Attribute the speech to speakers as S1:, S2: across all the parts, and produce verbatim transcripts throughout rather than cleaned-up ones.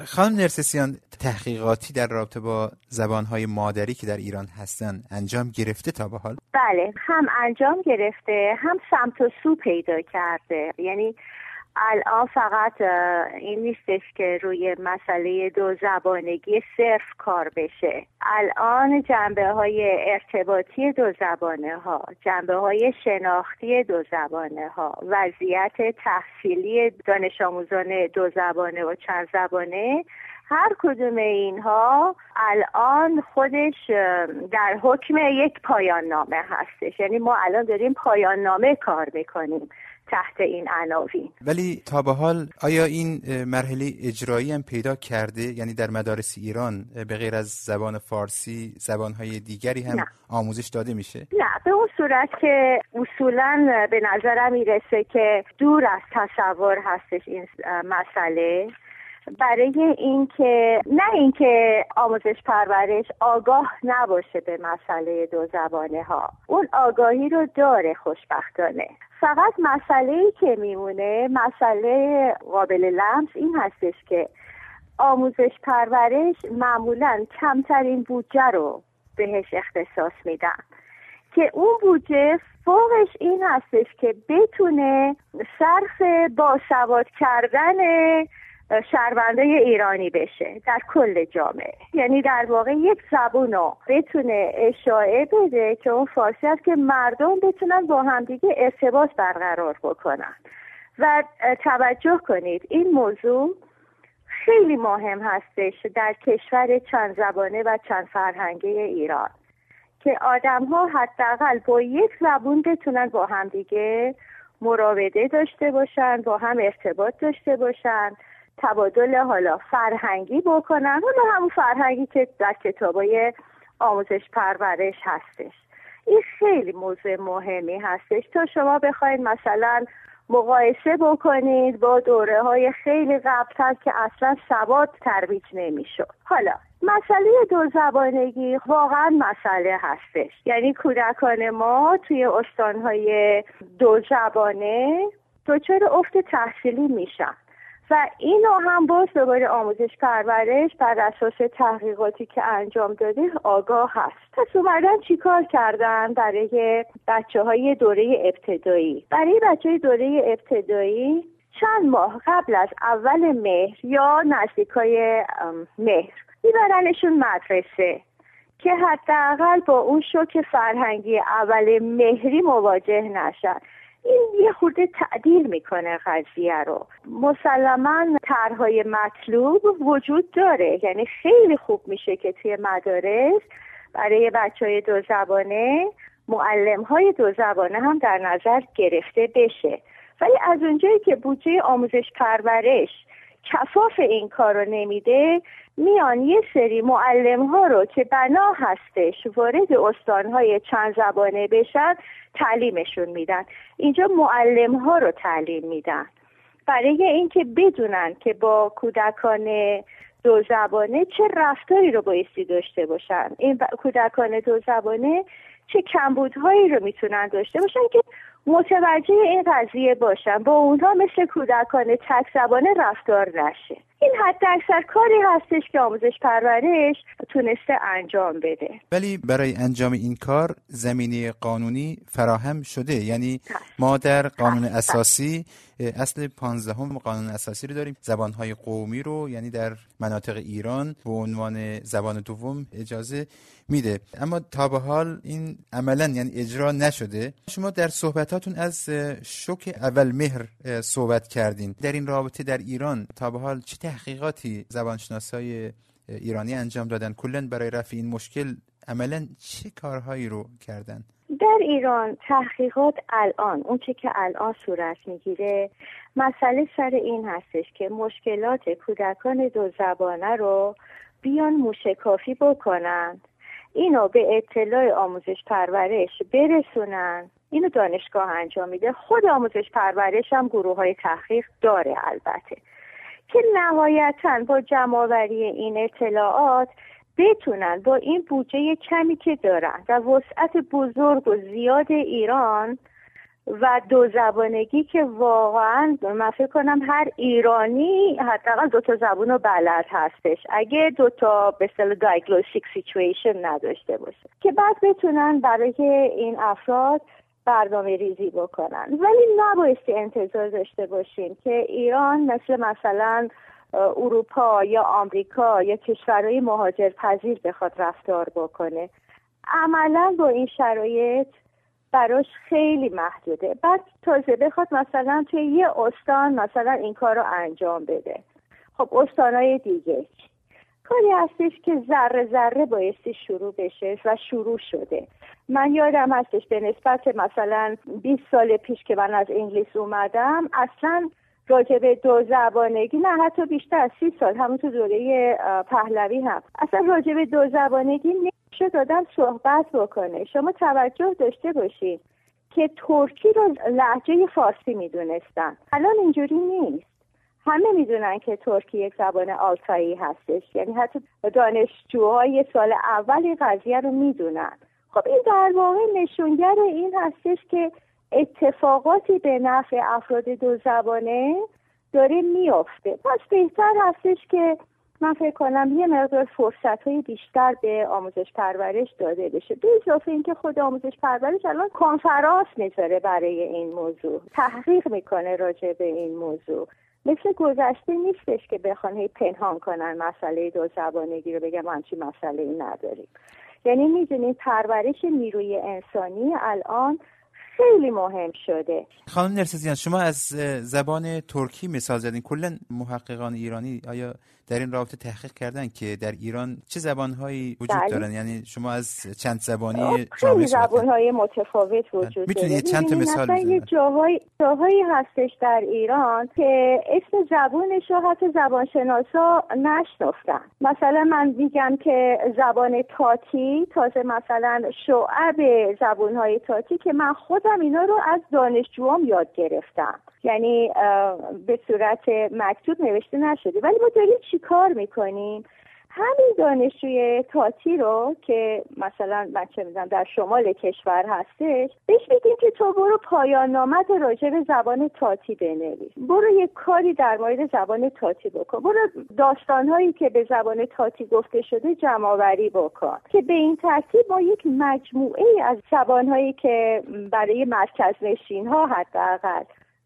S1: خانم نرسسیان، تحقیقاتی در رابطه با زبانهای مادری که در ایران هستن انجام گرفته تا به حال؟
S2: بله، هم انجام گرفته، هم سمت و سو پیدا کرده. یعنی الان فقط این نیستش که روی مسئله دو زبانگی صرف کار بشه. الان جنبه های ارتباطی دو زبانه ها، جنبه های شناختی دو زبانه ها، وضعیت تحصیلی دانش آموزان دو زبانه و چند زبانه، هر کدوم اینها الان خودش در حکم یک پایان نامه هستش. یعنی ما الان داریم پایان نامه کار میکنیم تحت این عناوین.
S1: ولی تا به حال آیا این مرحله اجرایی هم پیدا کرده؟ یعنی در مدارس ایران به غیر از زبان فارسی زبانهای دیگری هم نه. آموزش داده میشه؟
S2: نه، به اون صورت که اصولاً به نظرم میرسه که دور از تصور هستش این مسئله. برای اینکه نه اینکه آموزش پرورش آگاه نباشه به مسئله دو زبانه ها، اون آگاهی رو داره خوشبختانه. فقط مسئله‌ای که میمونه، مسئله قابل لمس این هستش که آموزش پرورش معمولاً کمترین بودجه رو بهش اختصاص میدن که اون بودجه فوقش این هستش که بتونه صرف باسواد کردن شهرونده ایرانی بشه در کل جامعه. یعنی در واقع یک زبون رو بتونه اشاعه بده که اون فارسی است که مردم بتونن با همدیگه ارتباط برقرار بکنن. و توجه کنید این موضوع خیلی مهم هستش در کشور چند زبانه و چند فرهنگه ایران که آدم ها حداقل با یک زبون بتونن با همدیگه مراوده داشته باشن، با هم ارتباط داشته باشن، تبادل حالا فرهنگی بکنن، حالا همون فرهنگی که در کتابای آموزش پرورش هستش. این خیلی موضوع مهمی هستش تا شما بخواید مثلا مقایسه بکنید با دوره های خیلی قبل‌تر که اصلا سواد ترویج نمیشد. حالا مسئله دو زبانگی واقعا مسئله هستش. یعنی کودکان ما توی استانهای دو زبانه دچار افت تحصیلی میشن و اینو هم باز دوباره آموزش پرورش بر اساس تحقیقاتی که انجام داده آگاه هست. پس اومدن چی کار کردن برای بچه های دوره ابتدایی؟ برای بچه های دوره ابتدایی چند ماه قبل از اول مهر یا نزدیکای مهر میبرنشون مدرسه که حداقل با اون شوک فرهنگی اول مهری مواجه نشن. این یه خورده تعدیل میکنه قضیه رو. مسلماً طرح‌های مطلوب وجود داره، یعنی خیلی خوب میشه که توی مدارس برای بچهای دو زبانه معلم‌های دو زبانه هم در نظر گرفته بشه، ولی از اونجایی که بودجه آموزش پرورش کفاف این کار رو نمیده، میان یه سری معلم ها رو که بنا هستش وارد استانهای چند زبانه بشن تعلیمشون میدن. اینجا معلم ها رو تعلیم میدن برای اینکه بدونن که با کودکان دو زبانه چه رفتاری رو بایستی داشته باشن، این کودکان دو زبانه چه کمبودهایی رو میتونن داشته باشن که متوجه این قضیه باشن، با اونها مثل کودکان تک زبانه رفتار نشه. این حد اکثر کاری هستش که آموزش پرورش تونسته انجام بده.
S1: ولی برای انجام این کار زمینه قانونی فراهم شده. یعنی ما در قانون اساسی اصل پانزدهم قانون اساسی رو داریم، زبانهای قومی رو یعنی در مناطق ایران به عنوان زبان دوم اجازه میده، اما تا به حال این عملا یعنی اجرا نشده. شما در صحبتاتون از شوک اول مهر صحبت کردین. در این رابطه در ایران تا به حال چه تحقیقاتی زبانشناسای ایرانی انجام دادن؟ کلاً برای رفع این مشکل عملا چه کارهایی رو کردن؟
S2: در ایران تحقیقات الان اون چه که الان صورت میگیره، مسئله سر این هستش که مشکلات کودکان دو زبانه رو بیان موشکافی بکنن، اینو به اطلاع آموزش پرورش برسونن. اینو دانشگاه انجام میده، خود آموزش پرورش هم گروه های تحقیق داره البته، که نهایتاً با جمع‌آوری این اطلاعات بتونن با این بودجه کمی که دارن و وسعت بزرگ و زیاد ایران و دو زبانگی که واقعا من فکر کنم هر ایرانی حداقل دو تا زبان رو بلد هستش اگه دو تا به اصطلاح diagnostic situation نداشته باشه که بعد بتونن برای این افراد برنامه ریزی بکنن. ولی نبایستی انتظار داشته باشیم که ایران مثل مثلا اروپا یا آمریکا یا کشورهای مهاجرپذیر بخواد رفتار بکنه. عملا با این شرایط براش خیلی محدوده. بعد تازه بخواد مثلا توی یه استان مثلا این کار رو انجام بده. خب استانهای دیگه کاری هستش که ذره ذره بایستی شروع بشه و شروع شده. من یادم هستش به نسبت مثلا بیست سال پیش که من از انگلیس اومدم اصلا راجع به دو زبانگی، نه حتی بیشتر از سی سال همون تو دوره پهلوی هم اصلا راجع به دو زبانگی نمیشه آدم صحبت بکنه. شما توجه داشته باشید که ترکی رو لهجه فارسی میدونستن، الان اینجوری نیست. همه میدونن که ترکی یک زبان آلتایی هستش، یعنی حتی دانشجوهای سال اول این قضیه رو میدونن. خب این در واقع نشونگر این هستش که اتفاقاتی به نفع افراد دو زبانه داره میافته. پس بهتر هستش که من فکر کنم یه مقدار فرصت‌های بیشتر به آموزش پرورش داده بشه. به اضافه اینکه خود آموزش پرورش الان کنفرانس میذاره برای این موضوع، تحقیق میکنه راجع به این موضوع. مثل گذشته نیستش که بخوان هی پنهان کنن مسئله دو زبانگی رو، بگم همچین مسئله‌ای نداریم. یعنی میدونید پرورش نیروی انسانی الان خیلی مهم شده.
S1: خانم نرسزیان، شما از زبان ترکی مثال زدین. کلا محققان ایرانی آیا در این رابطه تحقیق کردن که در ایران چه زبانهایی وجود
S2: بله.
S1: دارن؟ یعنی شما از چند زبانی
S2: خیلی زبانهای متفاوت وجود داره.
S1: میتونید چند تا مثال
S2: بزنید؟ یه جاهای جاهایی هستش در ایران که اسم زبانش رو حتی زبانشناسا نشناختن. مثلا من میگم که زبان تاتی، تازه مثلا شعب زبانهای تاتی که من خودم اینا رو از دانشجوام یاد گرفتم، یعنی به صورت مکتوب نوشته نشده. ولی ما داریم چی کار میکنیم؟ همین دانشجوی تاتی رو که مثلا من چه میدونم در شمال کشور هستش، بهش میگیم که تو برو پایان نامت راجع به زبان تاتی بنویس، برو یک کاری در مورد زبان تاتی بکن، برو داستانهایی که به زبان تاتی گفته شده جمع آوری بکن، که به این ترتیب ما یک مجموعه از زبانهایی که برای مرکز نشین ها حداقل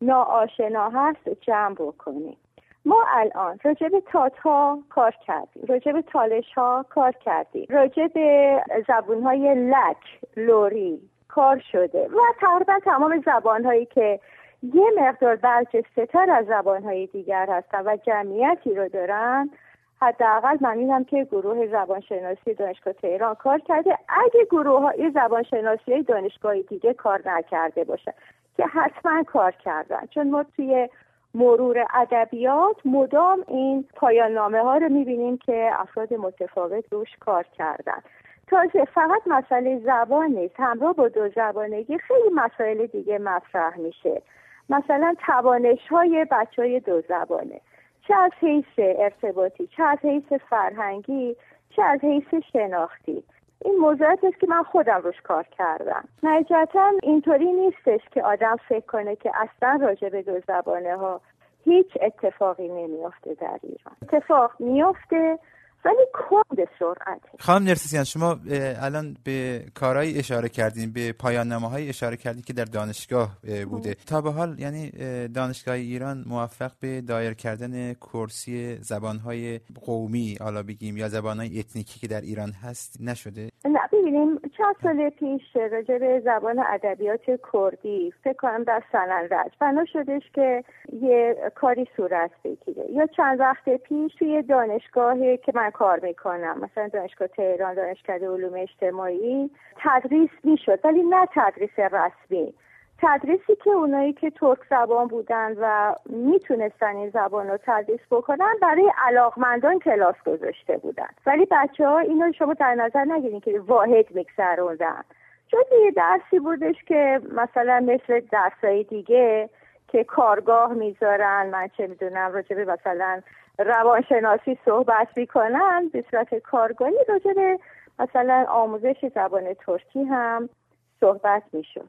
S2: ناآشنا هست جمع بکنیم. ما الان راجع به تات‌ها کار کردیم، راجع به تالش‌ها کار کردیم، راجع به زبان‌های لک، لوری کار شده و تقریبا تمام زبان‌هایی که یه مقدار برجسته‌تر از زبان‌های دیگر هستن و جمعیتی رو دارن، حداقل من می‌دونم که گروه زبانشناسی دانشگاه تهران کار کرده. اگه گروه‌های زبانشناسی دانشگاه دیگه کار نکرده باشه که حتما کار کردن، چون ما توی مرور ادبیات مدام این پایان نامه ها رو میبینیم که افراد متفاوت روش کار کردن. تازه فقط مسئله زبان نیست، همراه با دو زبانگی خیلی مسائل دیگه مطرح میشه. مثلا توانش های بچه های دو زبانه، چه از حیث ارتباطی، چه از حیث فرهنگی، چه از حیث شناختی. این موضوعات است که من خودم روش کار کردم. نهایتاً اینطوری نیستش که آدم فکر کنه که اصلا راجع به دو زبانه ها هیچ اتفاقی نمیافته در ایران. اتفاق میافته ولی کم به سرعت.
S1: خانم نرسزیان، شما الان به کارهای اشاره کردین، به پایان نامه‌های اشاره کردین که در دانشگاه بوده. تا به حال یعنی دانشگاه ایران موفق به دایر کردن کرسی زبانهای قومی، حالا بگیم یا زبانهای اتنیکی که در ایران هست نشده؟
S2: نه، ببینیم چند سال پیش راجع به زبان ادبیات کردی فکر کنم در سنندج بنا شدش که یه کاری صورت بگیره. یا چند وقت پیش توی دانشگاهی که من کار میکنم، مثلا دانشگاه تهران، دانشکده علوم اجتماعی، تدریس میشد ولی نه تدریس رسمی، تدریسی که اونایی که ترک زبان بودن و میتونستن این زبان رو تدریس بکنن برای علاقمندان کلاس گذاشته بودن. ولی بچه ها اینو شما در نظر نگیرین که واحد میگذروندن، چون یه درسی بودش که مثلا مثل درسای دیگه که کارگاه میذارن، من چه میدونم راجع به مثلا روانشناسی صحبت میکنن به صورت کارگاهی، راجع به مثلا آموزش زبان ترکی هم صحبت میشد.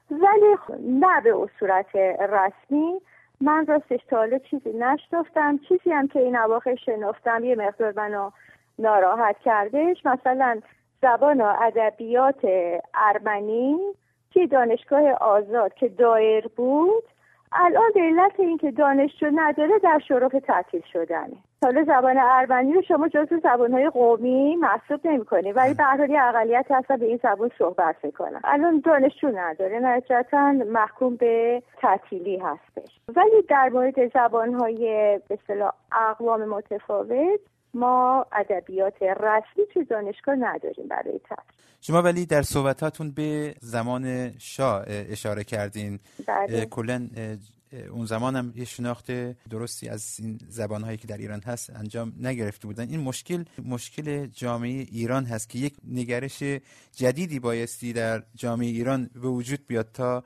S2: ولی نه به صورت رسمی. من راستش تا حالا چیزی نشنفتم. چیزی هم که این اواخر شنفتم یه مقدار منو ناراحت کردش، مثلا زبان و ادبیات ارمنی که دانشگاه آزاد که دایر بود الان به علت اینکه دانشجو نداره در شرف تعطیل شدنه. حالا زبان ارمنی رو شما جزو زبان‌های قومی محسوب نمی‌کنی، ولی به هر حال اقلیت هستن به این زبان صحبت می‌کنن. الان دانشجو نداره، نتیجتاً محکوم به تعطیلی هستش. ولی در مورد زبان‌های به اصطلاح اقوام متفاوت ما ادبیات رسمی تو دانشگاه نداریم برای تدریس.
S1: شما ولی در صحبتاتون به زمان شاه اشاره کردین. کلاً اون زمان هم یه شناخت درستی از این زبان‌هایی که در ایران هست انجام نگرفته بودن. این مشکل مشکل جامعه ایران هست که یک نگرش جدیدی بایستی در جامعه ایران به وجود بیاد تا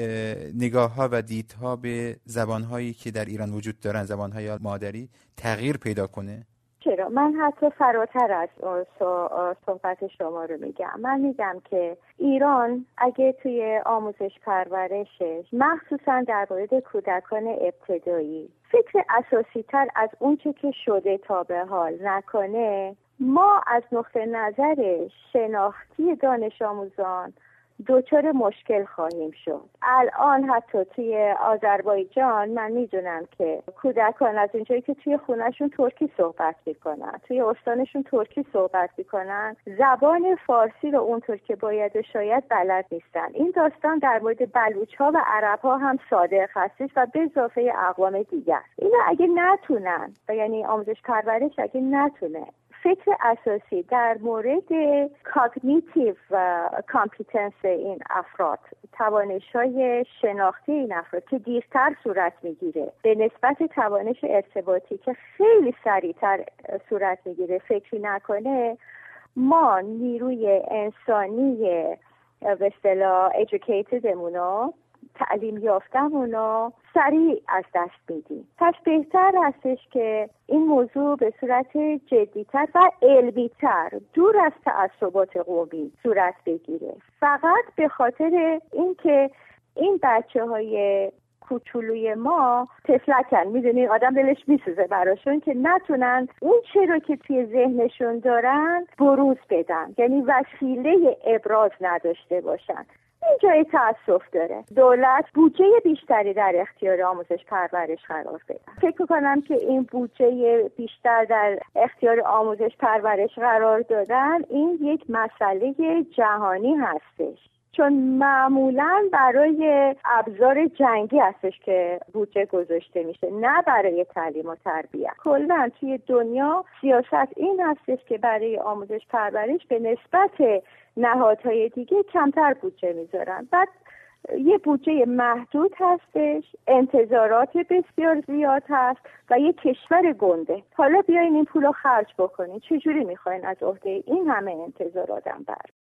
S1: نگاه‌ها و دیدها به زبان‌هایی که در ایران وجود دارن، زبان‌های مادری، تغییر پیدا کنه.
S2: چرا؟ من حتی فراتر از صحبت شما رو میگم. من میگم که ایران اگه توی آموزش پرورشش مخصوصا در مورد کودکان ابتدایی فکر اساسی تر از اون چه که شده تا به حال نکنه، ما از نقطه نظر شناختی دانش آموزان دوچار مشکل خواهیم شد. الان حتی توی آذربایجان من میدونم که کودکان از اونجایی که توی خونهشون ترکی صحبت میکنن، توی استانشون ترکی صحبت میکنن، زبان فارسی رو اونطور که باید و شاید بلد نیستن. این داستان در مورد بلوچ ها و عرب ها هم صادق هستش و به اضافه اقوام دیگر. اینا اگه نتونن، یعنی آموزش پرورش اگه نتونه فکر اساسی در مورد کاگنیتیو و کامپیتنس این افراد، توانش‌های شناختی این افراد که دیرتر صورت میگیره به نسبت توانش ارتباطی که خیلی سریعتر صورت میگیره، فکری نکنه، ما نیروی انسانی به اصطلاح educatedمونو، تعلیم یافتمونو سریع از دست میدیم. پس بهتر هستش که این موضوع به صورت جدیتر و علمیتر دور از تعصبات قومی صورت بگیره، فقط به خاطر اینکه این بچه های کوچولوی ما تفلکن، میدونین آدم دلش میسوزه براشون که نتونن اون چه رو که توی ذهنشون دارن بروز بدن، یعنی وسیله ابراز نداشته باشن. این جای تأسف داره. دولت بودجه بیشتری در اختیار آموزش پرورش قرار بده. فکر کنم که این بودجه بیشتر در اختیار آموزش پرورش قرار دادن این یک مسئله جهانی هستش، چون معمولاً برای ابزار جنگی هستش که بودجه گذاشته میشه، نه برای تعلیم و تربیت. کلاً توی دنیا سیاست این هستش که برای آموزش پرورش به نسبت نهادهای دیگه کمتر بودجه میذارن. بعد یه بودجه محدود هستش، انتظارات بسیار زیاد هست و یه کشور گنده. حالا بیاین این پولو خرج بکنین، چجوری میخواین از عهده این همه انتظار آدم بر